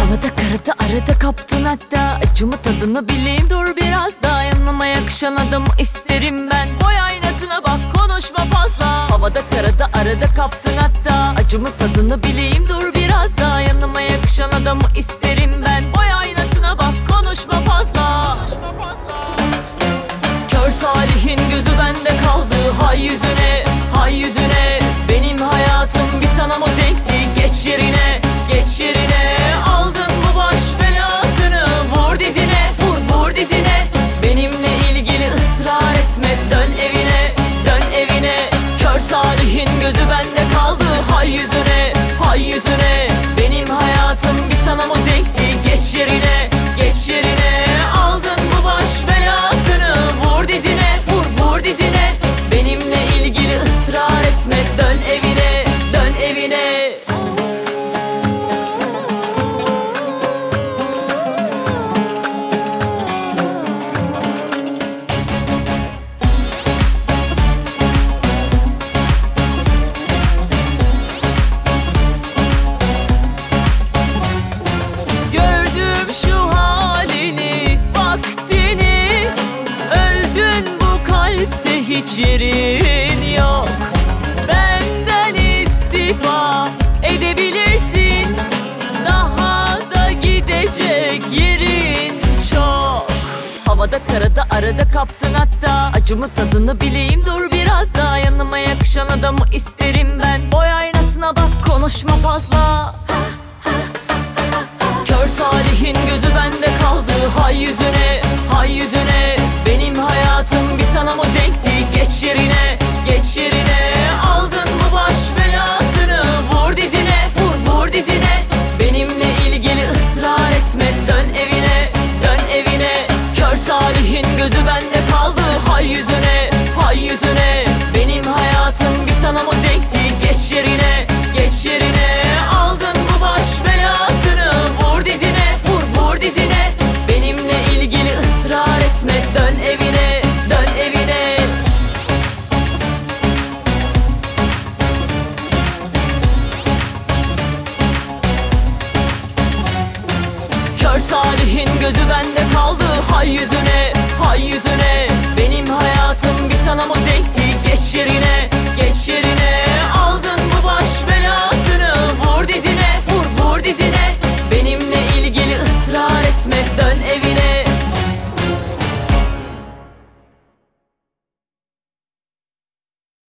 Havada karada arada kaptın hatta, acımı tadını bileyim, dur biraz daha. Yanıma yakışan adamı isterim ben, boy aynasına bak, konuşma fazla. Havada karada arada kaptın hatta, acımı tadını bileyim, dur biraz daha. Yanıma yakışan adamı isterim ben, boy aynasına bak, konuşma fazla. Kör talihin gözü bende kaldı, hay yüzüne, hay yüzüne. Benim hayatım bir sana mı denkti, geç yerine, geç yerine. Aldın mı baş belasını, vur dizine, vur vur dizine. Benimle ilgili ısrar etme, dön evine, dön evine. Kör talihin gözü bende kaldı, hay yüzüne, hay yüzüne. Benim hayatım bir sana mı denkti, geç yerine, geç yerine. Aldın mı baş belasını, vur dizine, vur vur dizine. Benimle ilgili ısrar etme, dön evine, dön evine. Gördüm şu halini, vaktini. Öldün, bu kalpte hiç yerin yok. Benden istifa edebilirsin, daha da gidecek yerin çok. Havada karada arada kaptın hatta, acımı tadını bileyim, dur biraz daha. Yanıma yakışan adamı isterim ben, boy aynasına bak, konuşma fazla. Kör talihin gözü bende kaldı, hay yüzüne, hay yüzüne. Benim hayatım bir sana mı denkti, geç yerine, geç yerine. Aldın mı baş belasını, vur dizine, vur vur dizine. Benimle ilgili ısrar etme, dön evine, dön evine. Kör talihin gözü bende kaldı, hay yüzüne, hay yüzüne. Benim hayatım bir sana mı denkti, geç yerine, geç yerine. Aldın mı baş belasını, vur dizine, vur vur dizine. Benimle ilgili ısrar etme, dön evine, dön evine. Kör talihin gözü bende kaldı, hay yüzüne, hay yüzüne.